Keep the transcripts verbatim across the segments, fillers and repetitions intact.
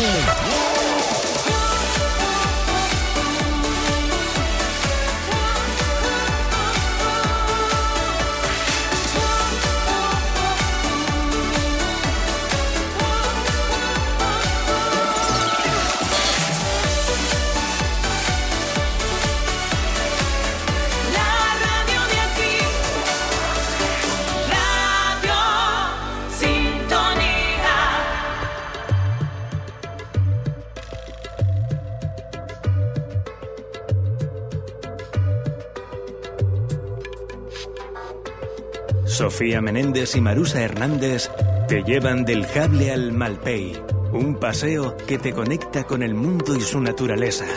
Sofía Menéndez y Marusa Hernández te llevan del Jable al Malpey, un paseo que te conecta con el mundo y su naturaleza.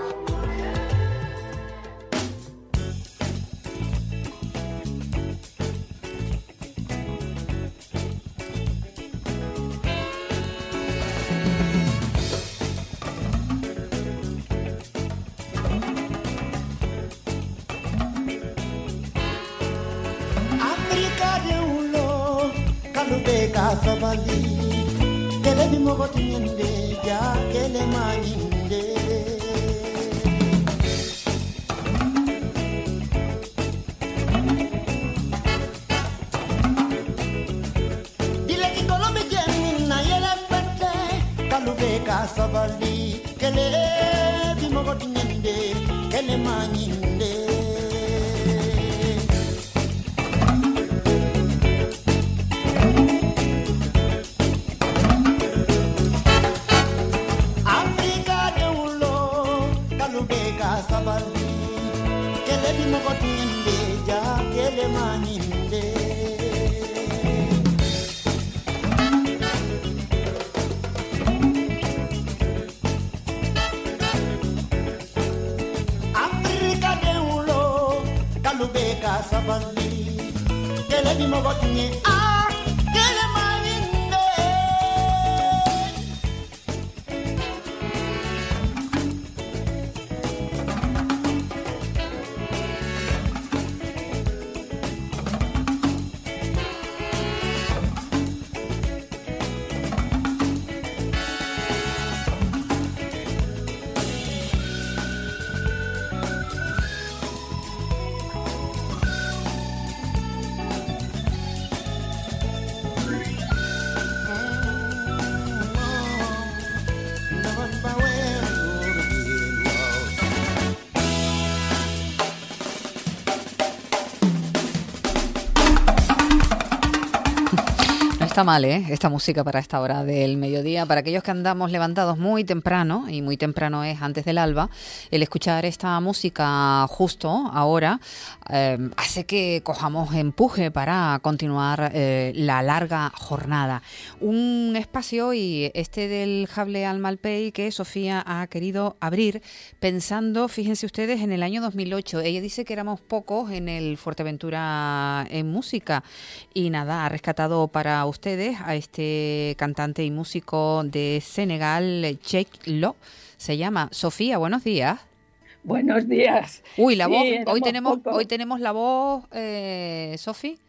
Está mal, ¿eh? Esta música para esta hora del mediodía. Para aquellos que andamos levantados muy temprano, y muy temprano es antes del alba, el escuchar esta música justo ahora eh, hace que cojamos empuje para continuar eh, la larga jornada. Un espacio, y este del Jable al Malpey, que Sofía ha querido abrir pensando, fíjense ustedes, en el año dos mil ocho. Ella dice que éramos pocos en el Fuerteventura en música, y nada, ha rescatado para ustedes a este cantante y músico de Senegal, Cheikh Lo. Se llama. Sofía, buenos días. Buenos días. Uy, la sí, voz. Hoy tenemos, poco. hoy tenemos la voz, eh, Sofi.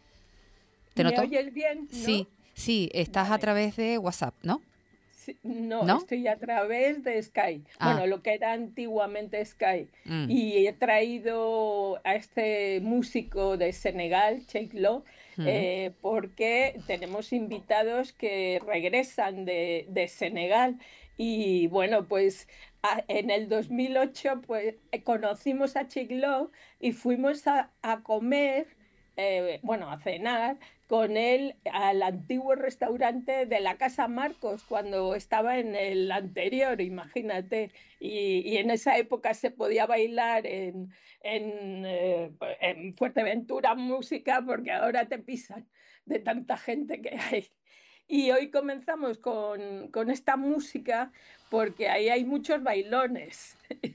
¿Te ¿Me noto? oyes bien? ¿No? Sí, sí. Estás vale. a través de WhatsApp, ¿no? Sí, no, no, estoy a través de Sky. Ah. Bueno, lo que era antiguamente Sky. Mm. Y he traído a este músico de Senegal, Cheikh Lo, Mm. eh, porque tenemos invitados que regresan de, de Senegal. Y bueno, pues a, en el dos mil ocho pues, conocimos a Cheikh Lo y fuimos a, a comer, eh, bueno, a cenar con él al antiguo restaurante de la Casa Marcos, cuando estaba en el anterior, imagínate. Y, y en esa época se podía bailar en, en, eh, en Fuerteventura música, porque ahora te pisan de tanta gente que hay. Y hoy comenzamos con, con esta música porque ahí hay muchos bailones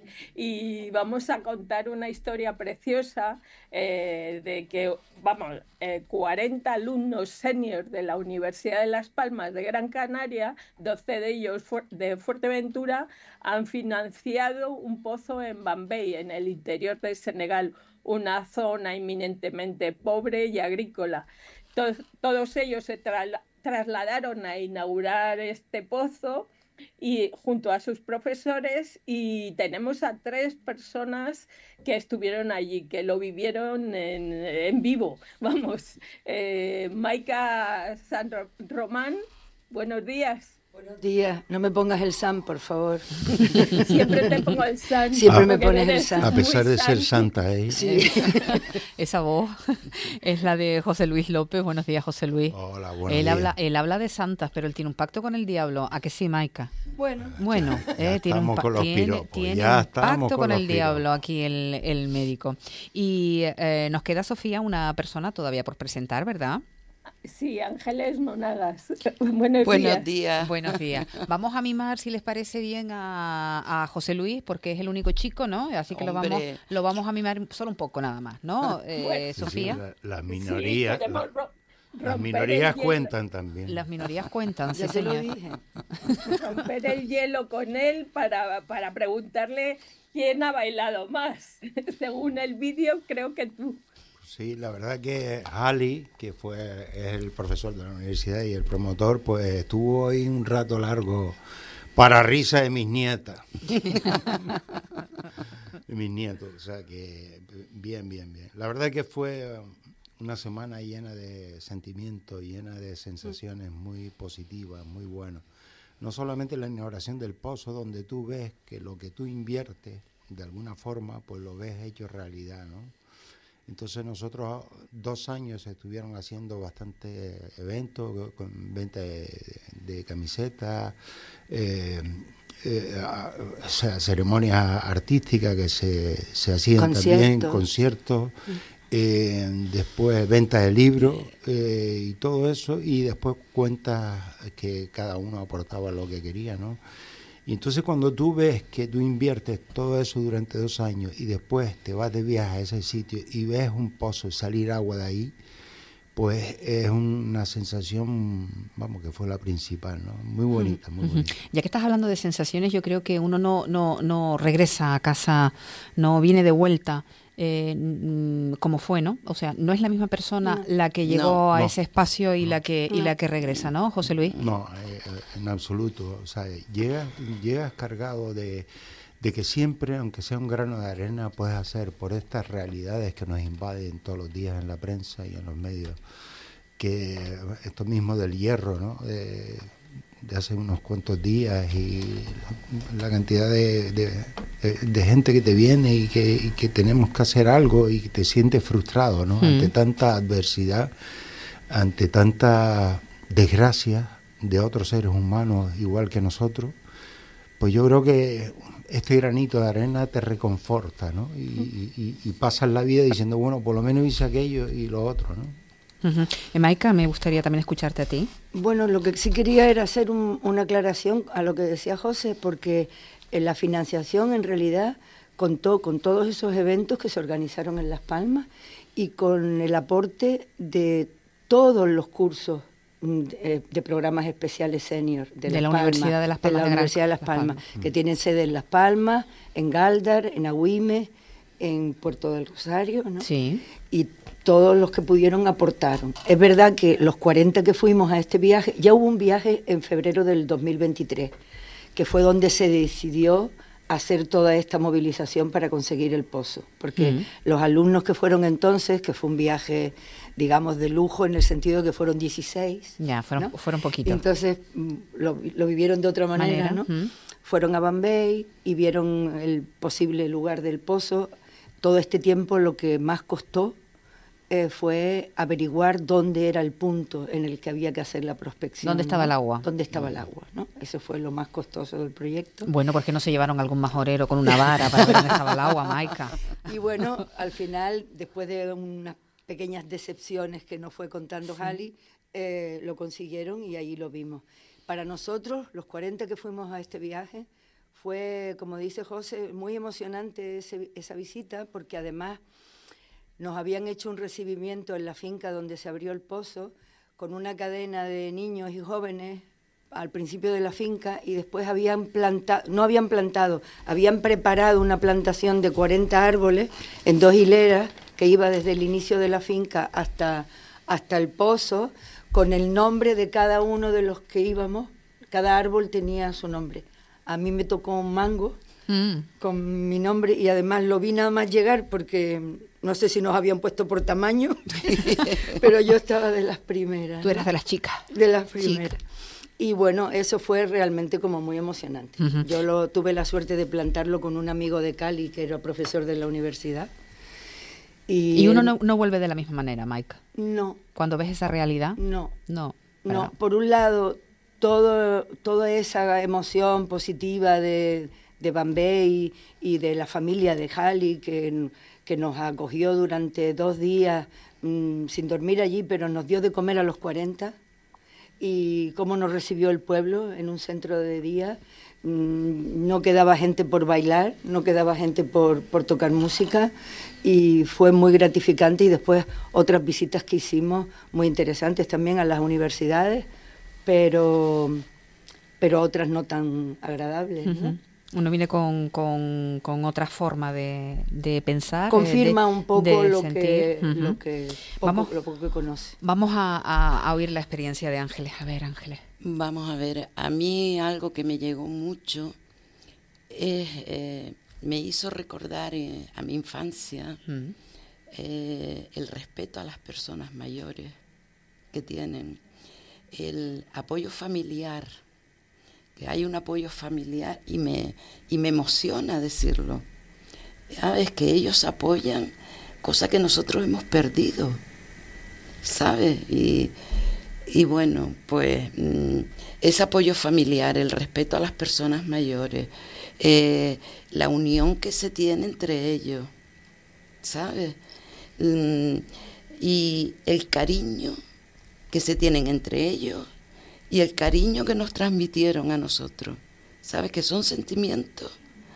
y vamos a contar una historia preciosa eh, de que, vamos, eh, cuarenta alumnos senior de la Universidad de Las Palmas de Gran Canaria, doce de ellos de Fuerteventura, han financiado un pozo en Bambey, en el interior de Senegal, una zona eminentemente pobre y agrícola. Todos, todos ellos se tra- trasladaron a inaugurar este pozo y junto a sus profesores, y tenemos a tres personas que estuvieron allí, que lo vivieron en, en vivo, vamos. Eh, Maika San Román, buenos días. Buenos días, no me pongas el San, por favor. Siempre te pongo el San. Siempre me pones el San. A pesar de ser santa, ¿eh? Sí. Esa voz es la de José Luis López. Buenos días, José Luis. Hola, buenos él días. habla, él habla de santas, pero él tiene un pacto con el diablo. ¿A que sí, Maika? Bueno. Bueno, eh, tiene un, estamos pa- con los tiene, piropos, tiene ya un estamos pacto con con los el diablo piropos. aquí el, el médico. Y eh, nos queda, Sofía, una persona todavía por presentar, ¿verdad? Sí, Ángeles Monagas. Buenos, Buenos días. días. Buenos días. Vamos a mimar, si les parece bien, a, a José Luis, porque es el único chico, ¿no? Así que lo vamos, Hombre. lo vamos a mimar solo un poco nada más, ¿no? Eh, Bueno. Sí, sí, Sofía. la- las Sí, minorías, queremos la- ro- las romper minorías el hielo. cuentan también. Las minorías cuentan, sí, Ya te lo señor. dije. Romper el hielo con él para, para preguntarle quién ha bailado más. Según el vídeo, creo que tú. Sí, la verdad que Ali, que fue es el profesor de la universidad y el promotor, pues estuvo ahí un rato largo para risa de mis nietas. De mis nietos, o sea que bien, bien, bien. La verdad que fue una semana llena de sentimientos, llena de sensaciones muy positivas, muy buenas. No solamente la inauguración del pozo, donde tú ves que lo que tú inviertes, de alguna forma, pues lo ves hecho realidad, ¿no? Entonces nosotros dos años estuvieron haciendo bastantes eventos con venta de, de camisetas, eh, eh, a- o sea, ceremonias artísticas que se, se hacían también, Conciertos. conciertos, eh, después venta de libros eh, y todo eso, y después cuentas que cada uno aportaba lo que quería, ¿no? Y entonces cuando tú ves que tú inviertes todo eso durante dos años y después te vas de viaje a ese sitio y ves un pozo salir agua de ahí, pues es una sensación, vamos, que fue la principal, ¿no? Muy bonita, muy Ujú. bonita. Ya que estás hablando de sensaciones, yo creo que uno no, no, no regresa a casa, no viene de vuelta eh, mm, como fue, ¿no? O sea, no es la misma persona No. la que llegó No, a no. ese espacio y la que y No. la que regresa, ¿no, José Luis? No, eh, en absoluto. O sea, llegas, llegas cargado de, de que siempre, aunque sea un grano de arena, puedes hacer por estas realidades que nos invaden todos los días en la prensa y en los medios, que esto mismo del hierro, ¿no? De, de hace unos cuantos días y la cantidad de, de, de- de gente que te viene y que, y que tenemos que hacer algo y que te sientes frustrado, ¿no? Mm. Ante tanta adversidad, ante tanta desgracia de otros seres humanos igual que nosotros, pues yo creo que este granito de arena te reconforta, ¿no? Y, y, y pasas la vida diciendo, bueno, por lo menos hice aquello y lo otro, ¿no? Ujú. Eh, Maika, me gustaría también escucharte a ti. Bueno, lo que sí quería era hacer un- una aclaración a lo que decía José, porque eh, la financiación en realidad contó con todos esos eventos que se organizaron en Las Palmas y con el aporte de todos los cursos mm, de, de programas especiales senior de, De Las la Palmas, Universidad de Las Palmas la de Gran- Universidad de Las Las Palmas, Palmas. que tienen sede en Las Palmas, en Galdar, en Agüime, en Puerto del Rosario, ¿no? Sí. Y todos los que pudieron aportaron. Es verdad que los cuarenta que fuimos a este viaje, ya hubo un viaje en febrero del dos mil veintitrés, que fue donde se decidió hacer toda esta movilización para conseguir el pozo, porque Mm. los alumnos que fueron entonces, que fue un viaje, digamos, de lujo en el sentido de que fueron dieciséis, Ya, fueron, ¿no? fueron poquitos. Entonces mm, lo, lo vivieron de otra manera, Manera, ¿no? mm. Fueron a Bambay y vieron el posible lugar del pozo. Todo este tiempo lo que más costó eh, fue averiguar dónde era el punto en el que había que hacer la prospección. ¿Dónde estaba ¿no? el agua? ¿Dónde estaba el agua? ¿no? Eso fue lo más costoso del proyecto. Bueno, ¿por qué no se llevaron algún majorero con una vara para ver dónde estaba el agua, Maika? Y bueno, al final, después de unas pequeñas decepciones que nos fue contando Jali, eh, lo consiguieron y ahí lo vimos. Para nosotros, los cuarenta que fuimos a este viaje, fue, como dice José, muy emocionante ese- esa visita, porque además nos habían hecho un recibimiento en la finca donde se abrió el pozo, con una cadena de niños y jóvenes al principio de la finca, y después habían plantado, no habían plantado, habían preparado una plantación de cuarenta árboles en dos hileras que iba desde el inicio de la finca hasta, hasta el pozo, con el nombre de cada uno de los que íbamos, cada árbol tenía su nombre. A mí me tocó un mango mm. con mi nombre y además lo vi nada más llegar porque no sé si nos habían puesto por tamaño, pero yo estaba de las primeras. Tú eras de las chicas. De las primeras. Chica. Y bueno, eso fue realmente como muy emocionante. Uh-huh. Yo lo tuve la suerte de plantarlo con un amigo de Cali que era profesor de la universidad. Y, ¿Y uno no, no vuelve de la misma manera, Maika? No. Cuando ves esa realidad. No. No. No, por un lado, todo, toda esa emoción positiva de, de Bambey y, y de la familia de Jali, que, que nos acogió durante dos días mmm, sin dormir allí, pero nos dio de comer a los cuarenta, y cómo nos recibió el pueblo en un centro de día. Mmm, no quedaba gente por bailar, no quedaba gente por, por tocar música, y fue muy gratificante. Y después otras visitas que hicimos muy interesantes también a las universidades, pero, pero otras no tan agradables, ¿no? Uh-huh. Uno viene con, con, con otra forma de, de pensar. Confirma de, un poco de lo, sentir. que, Uh-huh. lo, que poco, vamos, lo poco que conoce. Vamos a, a, a oír la experiencia de Ángeles. A ver, Ángeles. Vamos a ver, a mí algo que me llegó mucho es, eh, me hizo recordar eh, a mi infancia uh-huh. eh, el respeto a las personas mayores que tienen, el apoyo familiar, que hay un apoyo familiar y me, y me emociona decirlo. ¿Sabes? Que ellos apoyan cosas que nosotros hemos perdido, ¿sabes? Y, y bueno, pues mmm, ese apoyo familiar, el respeto a las personas mayores, eh, la unión que se tiene entre ellos, ¿sabes? Mm, y el cariño que se tienen entre ellos y el cariño que nos transmitieron a nosotros, ¿sabes? Que son sentimientos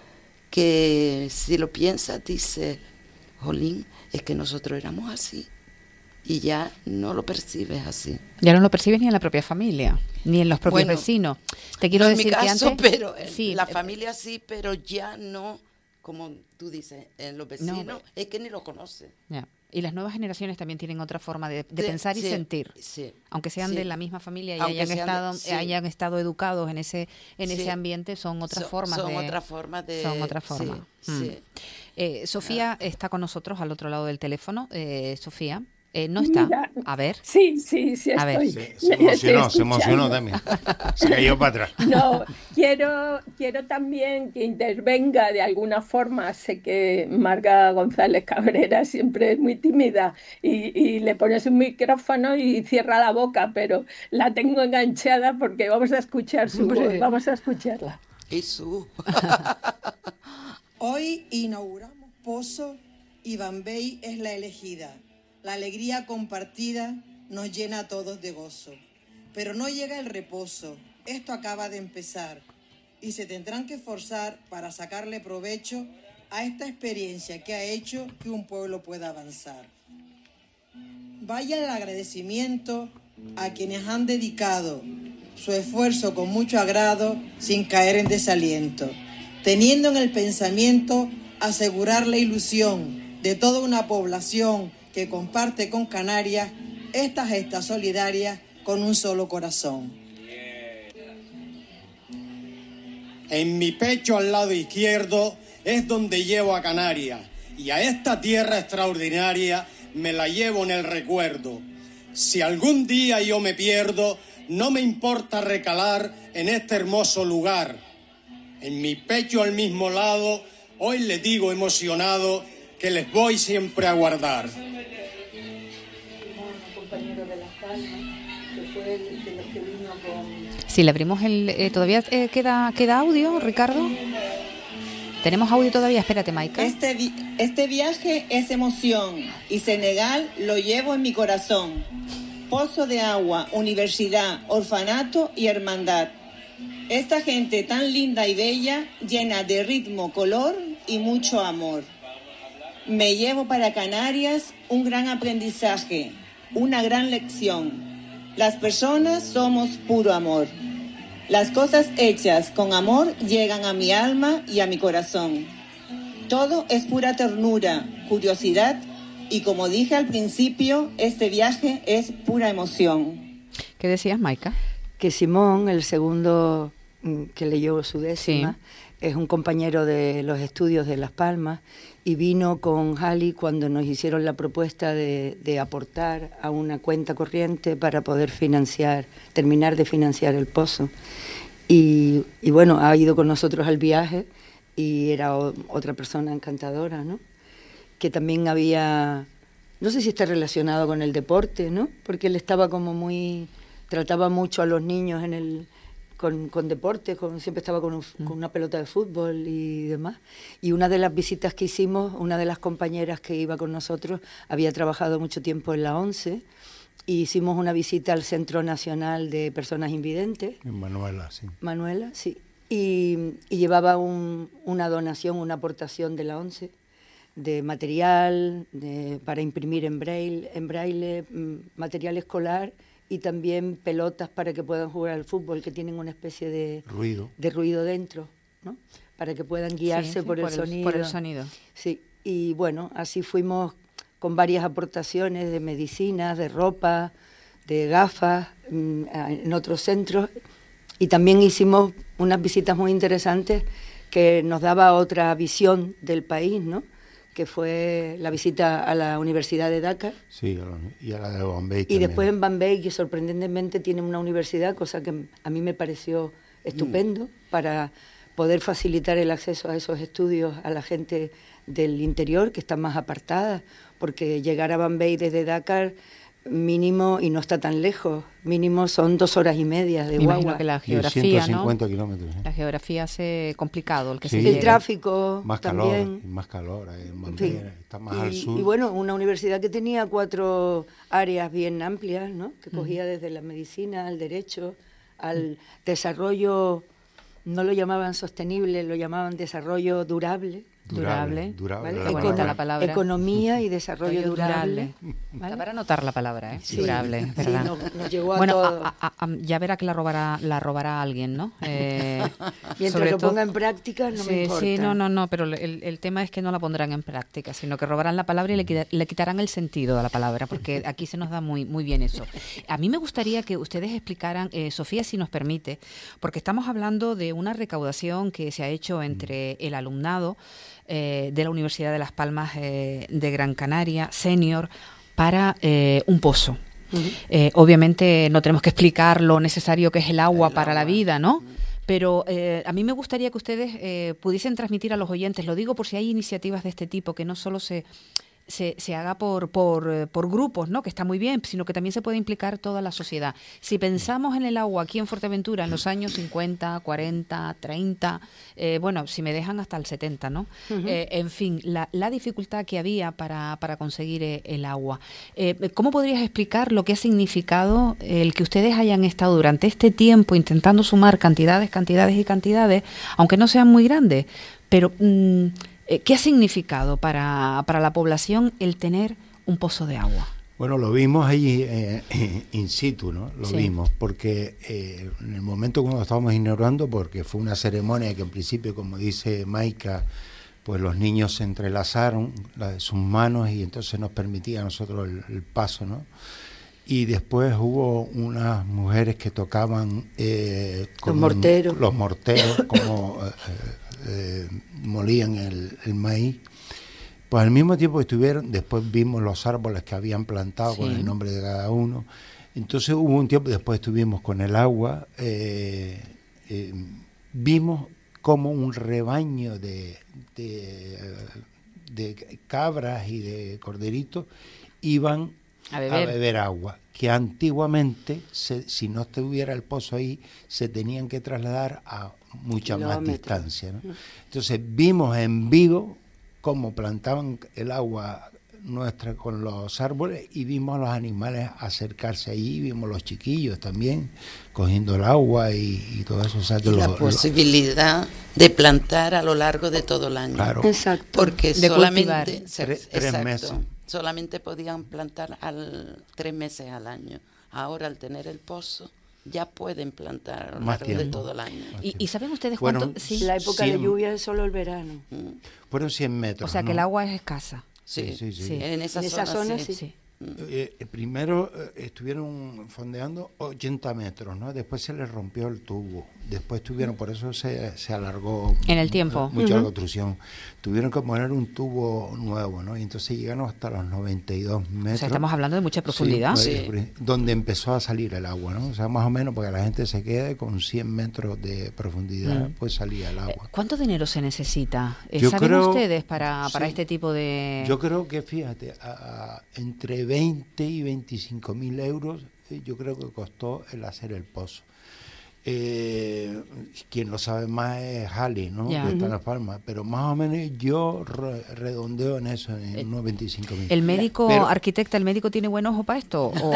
que si lo piensas dices, jolín, es que nosotros éramos así, y ya no lo percibes así. Ya no lo percibes ni en la propia familia, ni en los propios bueno, vecinos. Te quiero no decir en mi caso, que antes, pero sí, la familia sí, pero ya no, como tú dices, en los vecinos, no, es que ni lo conocen. Ya. Y las nuevas generaciones también tienen otra forma de, de sí, pensar y sí, sentir, sí, aunque sean sí. de la misma familia y Aunque hayan estado, de, sí. hayan estado educados en ese en sí. ese ambiente, son otras son, formas son de otra forma de son otra forma. Sí, mm. sí. Eh, Sofía ah. está con nosotros al otro lado del teléfono. Eh, Sofía. Eh, no está. Mira, a ver. Sí, sí, sí a estoy. Se, se emocionó, se emocionó también. Se cayó para atrás. No, quiero, quiero también que intervenga de alguna forma. Sé que Marga González Cabrera siempre es muy tímida y, y le pones un micrófono y cierra la boca, pero la tengo enganchada porque vamos a escuchar su Hombre. voz, vamos a escucharla. Y su. Hoy inauguramos Pozo y Bambey es la elegida. La alegría compartida nos llena a todos de gozo. Pero no llega el reposo, esto acaba de empezar. Y se tendrán que esforzar para sacarle provecho a esta experiencia que ha hecho que un pueblo pueda avanzar. Vaya el agradecimiento a quienes han dedicado su esfuerzo con mucho agrado sin caer en desaliento, teniendo en el pensamiento asegurar la ilusión de toda una población que comparte con Canarias esta gesta solidaria con un solo corazón. En mi pecho al lado izquierdo es donde llevo a Canarias, y a esta tierra extraordinaria me la llevo en el recuerdo. Si algún día yo me pierdo, no me importa recalar en este hermoso lugar. En mi pecho al mismo lado, hoy les digo emocionado que les voy siempre a guardar. Si le abrimos el... Eh, ¿Todavía eh, queda, queda audio, Ricardo? ¿Tenemos audio todavía? Espérate, Maika. Este, vi- este viaje es emoción y Senegal lo llevo en mi corazón. Pozo de agua, universidad, orfanato y hermandad. Esta gente tan linda y bella, llena de ritmo, color y mucho amor. Me llevo para Canarias un gran aprendizaje, una gran lección. Las personas somos puro amor. Las cosas hechas con amor llegan a mi alma y a mi corazón. Todo es pura ternura, curiosidad y, como dije al principio, este viaje es pura emoción. ¿Qué decías, Maika? que Simón, el segundo que leyó su décima, sí. es un compañero de los estudios de Las Palmas y vino con Jali cuando nos hicieron la propuesta de, de aportar a una cuenta corriente para poder financiar, terminar de financiar el pozo. Y, y bueno, ha ido con nosotros al viaje y era o, otra persona encantadora, ¿no? Que también había, no sé si está relacionado con el deporte, ¿no? Porque él estaba como muy, trataba mucho a los niños en el, con, con deporte, con, siempre estaba con, un, mm. con una pelota de fútbol y demás. Y una de las visitas que hicimos, una de las compañeras que iba con nosotros había trabajado mucho tiempo en la ONCE, y hicimos una visita al Centro Nacional de Personas Invidentes. Manuela, sí. Manuela, sí. Y, y llevaba un, una donación, una aportación de la ONCE, de material, de, para imprimir en braille, en braille, material escolar y también pelotas para que puedan jugar al fútbol, que tienen una especie de ruido, de ruido dentro, ¿no? Para que puedan guiarse sí, sí, por, el por, el, sonido. por el sonido. Sí, y bueno, así fuimos con varias aportaciones de medicinas, de ropa, de gafas, en otros centros, y también hicimos unas visitas muy interesantes que nos daba otra visión del país, ¿no? Que fue la visita a la Universidad de Dakar. Sí, y a la de Bombay Y también. después en Bombay, que sorprendentemente tiene una universidad, cosa que a mí me pareció estupendo, mm. para poder facilitar el acceso a esos estudios a la gente del interior, que está más apartada, porque llegar a Bombay desde Dakar mínimo, y no está tan lejos, mínimo son dos horas y media de Me guagua. imagino que la geografía, ciento cincuenta ¿no? kilómetros. ¿eh? La geografía hace complicado el que sí. se El llegue. tráfico más también. calor, más calor, eh, en Bombay, sí. está más y, al sur. Y bueno, una universidad que tenía cuatro áreas bien amplias, ¿no? Que cogía mm. desde la medicina al derecho, al mm. desarrollo, no lo llamaban sostenible, lo llamaban desarrollo durable. Durable, durable, ¿vale? la Econo palabra. la palabra. Economía y desarrollo durable. ¿Vale? Para anotar la palabra, ¿eh? Sí. Durable, sí, ¿verdad? nos, nos llegó a bueno, todo. a, a, a, ya verá que la robará, la robará alguien, ¿no? Eh, Mientras lo todo, ponga en práctica, no sí, me importa. Sí, no, no, no, pero el, el tema es que no la pondrán en práctica, sino que robarán la palabra y le, quita, le quitarán el sentido a la palabra, porque aquí se nos da muy, muy bien eso. A mí me gustaría que ustedes explicaran, eh, Sofía, si nos permite, porque estamos hablando de una recaudación que se ha hecho entre el alumnado Eh, de la Universidad de Las Palmas eh, de Gran Canaria, senior, para eh, un pozo. Uh-huh. Eh, obviamente no tenemos que explicar lo necesario que es el agua el para agua. la vida, ¿no? Pero eh, a mí me gustaría que ustedes eh, pudiesen transmitir a los oyentes, lo digo por si hay iniciativas de este tipo, que no solo se... Se, se haga por, por, por grupos, ¿no? Que está muy bien, sino que también se puede implicar toda la sociedad. Si pensamos en el agua aquí en Fuerteventura en los años cincuenta, cuarenta, treinta, eh, bueno, si me dejan hasta el setenta, ¿no? Uh-huh. Eh, en fin, la, la dificultad que había para, para conseguir eh, el agua. Eh, ¿Cómo podrías explicar lo que ha significado el que ustedes hayan estado durante este tiempo intentando sumar cantidades, cantidades y cantidades, aunque no sean muy grandes, pero... Mmm, ¿qué ha significado para, para la población el tener un pozo de agua? Bueno, lo vimos allí eh, in situ, ¿no? Lo sí. vimos, porque eh, en el momento cuando estábamos inaugurando, porque fue una ceremonia que en principio, como dice Maika, pues los niños se entrelazaron la, sus manos y entonces nos permitía a nosotros el, el paso, ¿no? Y después hubo unas mujeres que tocaban eh, los morteros, los morteros como eh, eh, molían el, el maíz. Pues al mismo tiempo que estuvieron, después vimos los árboles que habían plantado sí. con el nombre de cada uno. Entonces hubo un tiempo, después estuvimos con el agua, eh, eh, vimos como un rebaño de, de, de cabras y de corderitos iban a beber, a beber agua, que antiguamente, se, si no estuviera el pozo ahí, se tenían que trasladar a mucha más distancia, ¿no? Entonces vimos en vivo cómo plantaban el agua nuestra con los árboles y vimos a los animales acercarse allí, vimos los chiquillos también cogiendo el agua y, y todo eso. O sea, que y los, la posibilidad los... de plantar a lo largo de todo el año. Claro. Exacto. Porque de solamente tres, tres meses. Solamente podían plantar al tres meses al año. Ahora, al tener el pozo, ya pueden plantar a lo largo de todo el año. ¿Y, ¿Y saben ustedes Fueron cuánto? Sí. La época cien, de lluvia es solo el verano. Fueron cien metros. O sea, ¿no? que el agua es escasa. Sí, sí, sí. sí. En esa, en zona, esa zona sí. sí. Eh, primero eh, estuvieron fondeando ochenta metros, ¿no? Después se les rompió el tubo. Después tuvieron, por eso se, se alargó en el tiempo mucho uh-huh. la construcción. Tuvieron que poner un tubo nuevo, ¿no? Y entonces llegaron hasta los noventa y dos metros. O sea, estamos hablando de mucha profundidad. Sí, sí. Donde empezó a salir el agua, ¿no? O sea, más o menos porque la gente se quede con cien metros de profundidad, mm. pues salía el agua. ¿Cuánto dinero se necesita? Yo ¿Saben creo, ustedes para, para sí, este tipo de...? Yo creo que, fíjate, a, a, entre veinte y veinticinco mil euros, yo creo que costó el hacer el pozo. Eh, quien lo sabe más es Halley, ¿no? Ya. Que está en Uh-huh. Las Palmas, pero más o menos yo re, redondeo en eso, en el, unos veinticinco mil. ¿El médico, pero, arquitecta, el médico tiene buen ojo para esto? ¿O?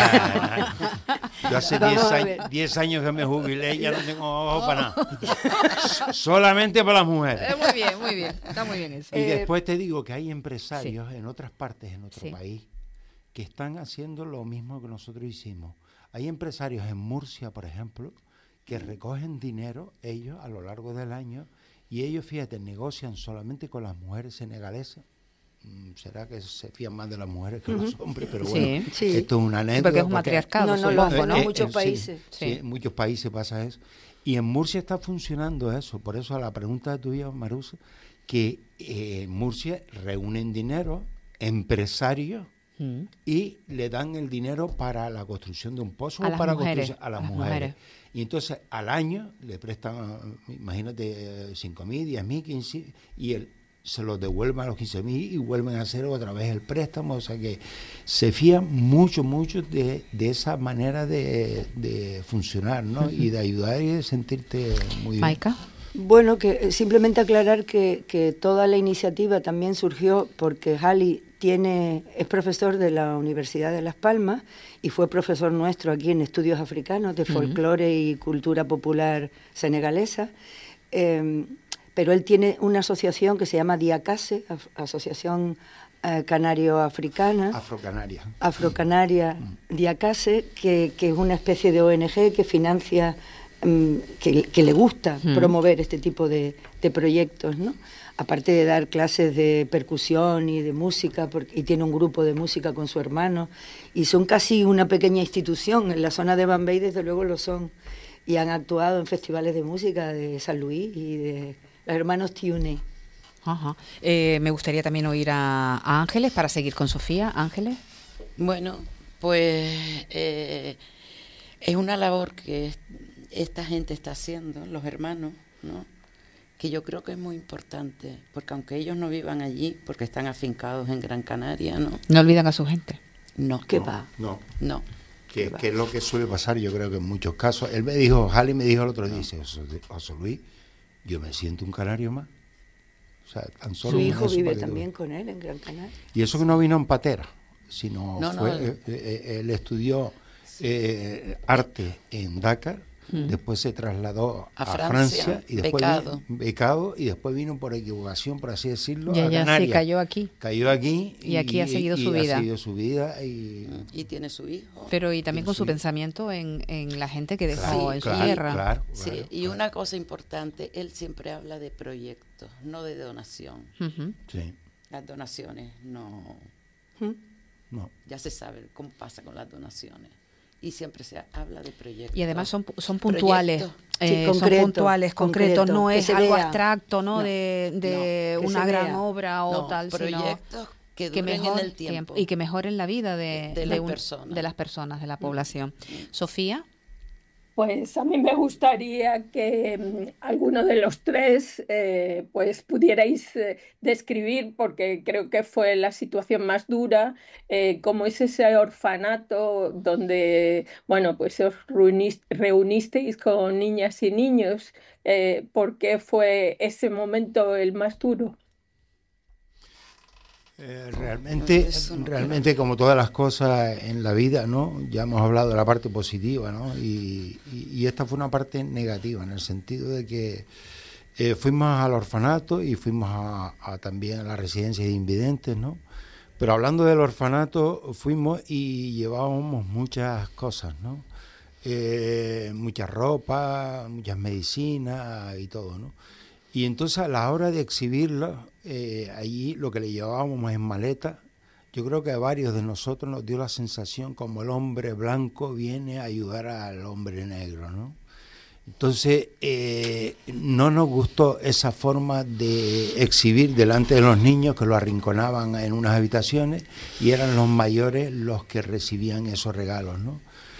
Yo hace diez años que me jubilé y ya no tengo ojo para nada. Solamente para las mujeres. Eh, muy bien, muy bien, está muy bien eso. Y eh, después te digo que hay empresarios sí. en otras partes, en otro sí. país, que están haciendo lo mismo que nosotros hicimos. Hay empresarios en Murcia, por ejemplo, que recogen dinero ellos a lo largo del año y ellos, fíjate, negocian solamente con las mujeres senegalesas. Será que se fían más de las mujeres que uh-huh. los hombres, pero bueno, sí, sí. esto es una anécdota. Porque es un matriarcado, no, no, supongo, ¿no? En muchos eh, países. Sí, sí. sí, en muchos países pasa eso. Y en Murcia está funcionando eso. Por eso a la pregunta tuya, Marusa, que eh, en Murcia reúnen dinero, empresarios, mm. y le dan el dinero para la construcción de un pozo a o las para mujeres, construir a las a las mujeres. mujeres. Y entonces al año le prestan, imagínate, cinco mil, diez mil, quince, y él se los devuelven a los quince mil y vuelven a hacer otra vez el préstamo. O sea que se fían mucho, mucho de, de esa manera de, de funcionar, ¿no? Uh-huh. Y de ayudar y de sentirte muy bien. Maika. Bueno, que simplemente aclarar que, que toda la iniciativa también surgió porque Halley tiene, es profesor de la Universidad de Las Palmas y fue profesor nuestro aquí en Estudios Africanos de Folclore uh-huh. y Cultura Popular Senegalesa. Eh, pero él tiene una asociación que se llama Diacase, Asociación eh, Canario-Africana. Afrocanaria. Afrocanaria uh-huh. Diacase, que, que es una especie de O N G que financia, um, que, que le gusta uh-huh. promover este tipo de, de proyectos, ¿no? Aparte de dar clases de percusión y de música, porque, y tiene un grupo de música con su hermano, y son casi una pequeña institución, en la zona de Bambey desde luego lo son, y han actuado en festivales de música de San Luis y de los hermanos Tiune. Ajá. Eh, me gustaría también oír a, a Ángeles para seguir con Sofía. Ángeles. Bueno, pues eh, es una labor que esta gente está haciendo, los hermanos, ¿no? Que yo creo que es muy importante, porque aunque ellos no vivan allí, porque están afincados en Gran Canaria, ¿no? No olvidan a su gente. No. ¿Qué no, va? No. No. Que, que es lo que suele pasar, yo creo que en muchos casos. Él me dijo, Halley me dijo el otro día, dice, José Luis, yo me siento un canario más. O sea, tan solo su hijo vive tú... también con él en Gran Canaria. Y eso que no vino en patera, sino no, fue, no, eh, eh, él estudió eh, arte en Dakar, mm. después se trasladó a, a Francia, Francia y después becado. Vino, becado y después vino por equivocación, por así decirlo, ya, a ya, Canarias. Sí, cayó aquí. Cayó aquí y, y aquí ha seguido y, su y vida. Ha seguido su vida y, y tiene su hijo. Pero y también con su hijo. pensamiento en, en la gente que dejó sí, en claro, su tierra. Claro, sí, claro, y claro. una cosa importante, él siempre habla de proyectos, no de donación. Uh-huh. Sí. Las donaciones no, ¿Mm? no. Ya se sabe cómo pasa con las donaciones. Y siempre se habla de proyectos. Y además son, son puntuales. Sí, eh, concreto, son puntuales, concretos. concreto, No es algo vea. abstracto, ¿no? no de de no, una gran vea. obra o no, tal, proyectos sino que duren que mejor, en el tiempo. Y que mejoren la vida de, de, de, las un, personas. de las personas, de la población. Mm. Sofía. Pues a mí me gustaría que um, alguno de los tres eh, pues pudierais eh, describir, porque creo que fue la situación más dura, eh, cómo es ese orfanato donde, bueno, pues os reuniste, reunisteis con niñas y niños, eh, ¿por qué fue ese momento el más duro? Eh, realmente, realmente como todas las cosas en la vida, ¿no? Ya hemos hablado de la parte positiva, ¿no? Y, y, y esta fue una parte negativa, en el sentido de que eh, fuimos al orfanato y fuimos a, a también a la residencia de invidentes, ¿no? Pero hablando del orfanato, fuimos y llevábamos muchas cosas, ¿no? Eh, mucha ropa, muchas medicinas y todo, ¿no? Y entonces a la hora de exhibirlo, eh, allí lo que le llevábamos en maleta yo creo que a varios de nosotros nos dio la sensación como el hombre blanco viene a ayudar al hombre negro, ¿no? Entonces, eh, no nos gustó esa forma de exhibir delante de los niños, que lo arrinconaban en unas habitaciones y eran los mayores los que recibían esos regalos, ¿no?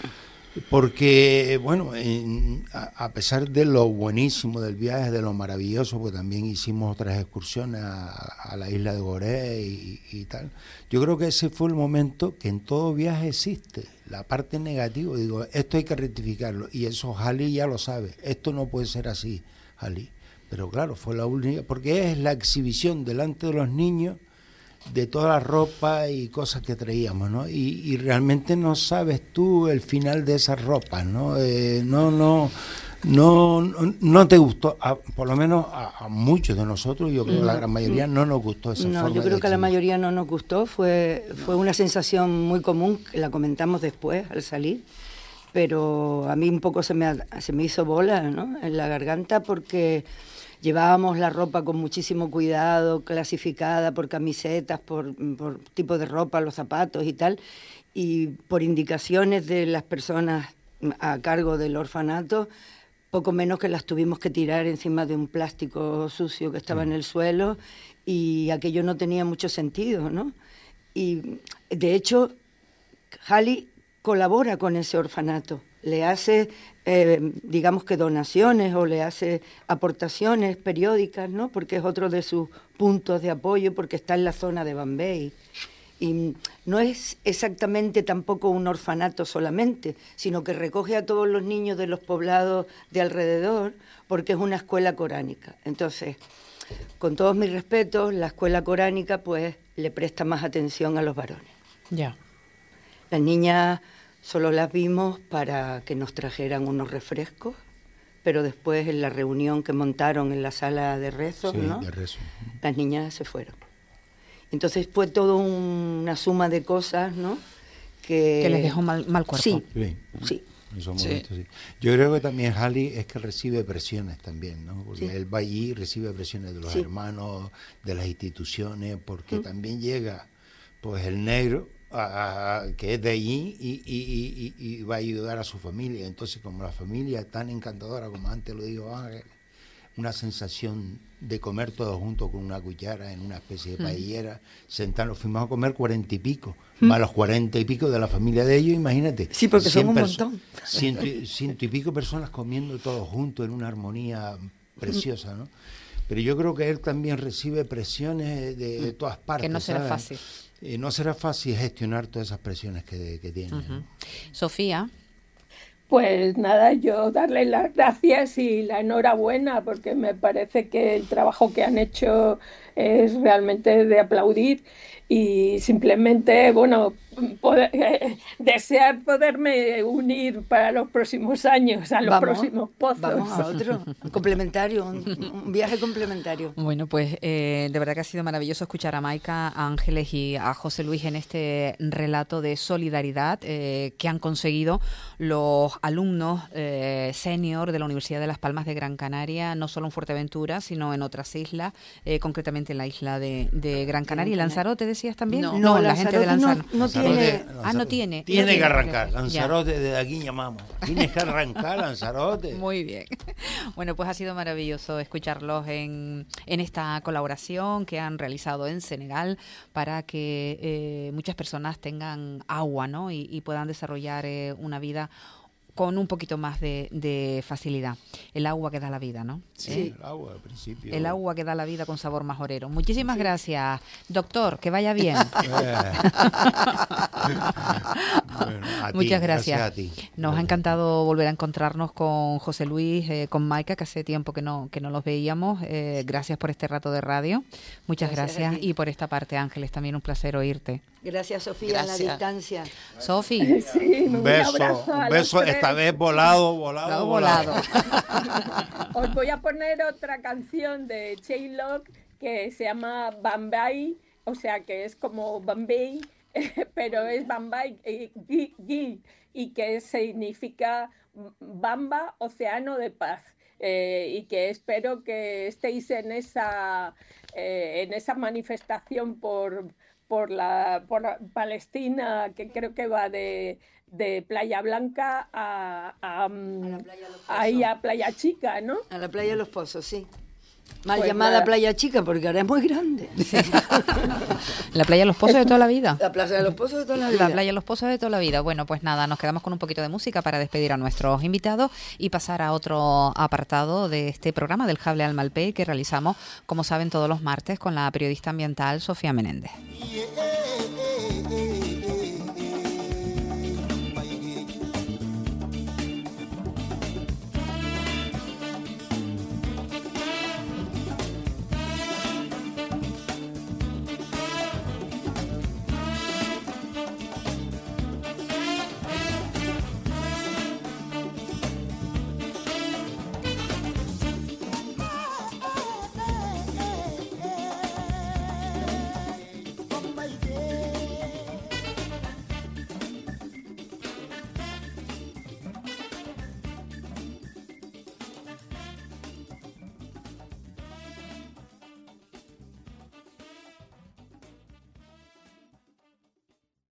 Porque, bueno, en, a, a pesar de lo buenísimo del viaje, de lo maravilloso, pues también hicimos otras excursiones a, a la isla de Gorée y, y tal. Yo creo que ese fue el momento que en todo viaje existe, la parte negativa. Digo, esto hay que rectificarlo, y eso Halley ya lo sabe, esto no puede ser así, Halley. Pero claro, fue la única, porque es la exhibición delante de los niños de toda la ropa y cosas que traíamos, ¿no? Y, y realmente no sabes tú el final de esas ropas, ¿no? Eh, no, no, no, no, no te gustó, a, por lo menos a, a muchos de nosotros, yo creo que la gran mayoría no nos gustó esa no, forma. yo creo de que a la mayoría no nos gustó, fue, fue una sensación muy común, que la comentamos después al salir, pero a mí un poco se me, se me hizo bola, ¿no?, en la garganta, porque llevábamos la ropa con muchísimo cuidado, clasificada por camisetas, por, por tipo de ropa, los zapatos y tal, y por indicaciones de las personas a cargo del orfanato, poco menos que las tuvimos que tirar encima de un plástico sucio que estaba en el suelo, y aquello no tenía mucho sentido, ¿no? Y de hecho, Halley colabora con ese orfanato, le hace, eh, digamos que donaciones o le hace aportaciones periódicas, ¿no?, porque es otro de sus puntos de apoyo, porque está en la zona de Bambey. Y no es exactamente tampoco un orfanato solamente, sino que recoge a todos los niños de los poblados de alrededor, porque es una escuela coránica. Entonces, con todos mis respetos, la escuela coránica pues le presta más atención a los varones. Ya. Las niñas solo las vimos para que nos trajeran unos refrescos, pero después en la reunión que montaron en la sala de rezos, sí, ¿no?, de rezo. Las niñas se fueron. Entonces fue todo un, una suma de cosas, ¿no?, que... Que les dejó mal, mal cuerpo. Sí, Sí. sí. En esos Sí. momentos, sí. Yo creo que también Halley es que recibe presiones también, ¿no? Porque Sí. él va allí y recibe presiones de los Sí. hermanos, de las instituciones, porque Mm. también llega pues el negro, a, a, que es de allí y, y, y, y va a ayudar a su familia. Entonces, como la familia es tan encantadora, como antes lo digo, ah, una sensación de comer todos juntos con una cuchara en una especie de paellera, sentarnos, fuimos a comer cuarenta y pico, Mm. más los cuarenta y pico de la familia de ellos, imagínate. Sí, porque cien son un perso- montón. Ciento, y- ciento y pico personas comiendo todos juntos en una armonía preciosa, ¿no? Pero yo creo que él también recibe presiones de, de todas partes. Que no será ¿sabes? fácil. Eh, no será fácil gestionar todas esas presiones que, que tiene. Ujú. ¿no? Sofía. Pues nada, yo darle las gracias y la enhorabuena, porque me parece que el trabajo que han hecho es realmente de aplaudir, y simplemente, bueno, poder, eh, desear poderme unir para los próximos años a los Vamos, próximos pozos. Vamos a otro, un complementario, un, un viaje complementario. Bueno, pues eh, de verdad que ha sido maravilloso escuchar a Maika, a Ángeles y a José Luis en este relato de solidaridad eh, que han conseguido los alumnos eh, senior de la Universidad de Las Palmas de Gran Canaria, no solo en Fuerteventura, sino en otras islas, eh, concretamente en la isla de, de Gran Canaria. ¿Y Lanzarote decías también? No. No, la gente de Lanzarote Lanzarote. no, no tiene... Ah, no tiene. Tiene No que tiene. arrancar. Ya. Lanzarote, desde aquí llamamos. Tienes que arrancar, Lanzarote. Muy bien. Bueno, pues ha sido maravilloso escucharlos en, en esta colaboración que han realizado en Senegal para que eh, muchas personas tengan agua, ¿no? Y, y puedan desarrollar eh, una vida con un poquito más de, de facilidad. El agua que da la vida, ¿no? Sí, el agua al principio. El agua que da la vida con sabor majorero. Muchísimas gracias, doctor, que vaya bien. Bueno, a ti, Muchas gracias. a ti. Nos ha encantado volver a encontrarnos con José Luis, eh, con Maika, que hace tiempo que no, que no los veíamos. Eh, gracias por este rato de radio. Muchas Gracias a gracias. ti. Y por esta parte, Ángeles, también un placer oírte. Gracias, Sofía, a la Gracias. distancia. Sofi. Sí, Un beso, abrazo a un los beso, tres. esta vez volado, volado, Volado. volado. Os voy a poner otra canción de Shylock que se llama Bambay, o sea que es como Bombay, pero es Bambay eh, Gi- Gi, y que significa Bamba, océano de paz. Eh, y que espero que estéis en esa, eh, en esa manifestación por, por la por Palestina, que creo que va de, de Playa Blanca a, a, A la playa Los Pozos. ahí a Playa Chica, ¿no? A la playa de Los Pozos, sí. Mal Pues llamada nada. Playa Chica porque ahora es muy grande. La playa de Los Pozos de toda la vida. La playa de Los Pozos de toda la vida. La playa de Los Pozos de toda la vida. Bueno, pues nada, nos quedamos con un poquito de música para despedir a nuestros invitados y pasar a otro apartado de este programa del Jable al Malpey que realizamos, como saben, todos los martes con la periodista ambiental Sofía Menéndez. Yeah.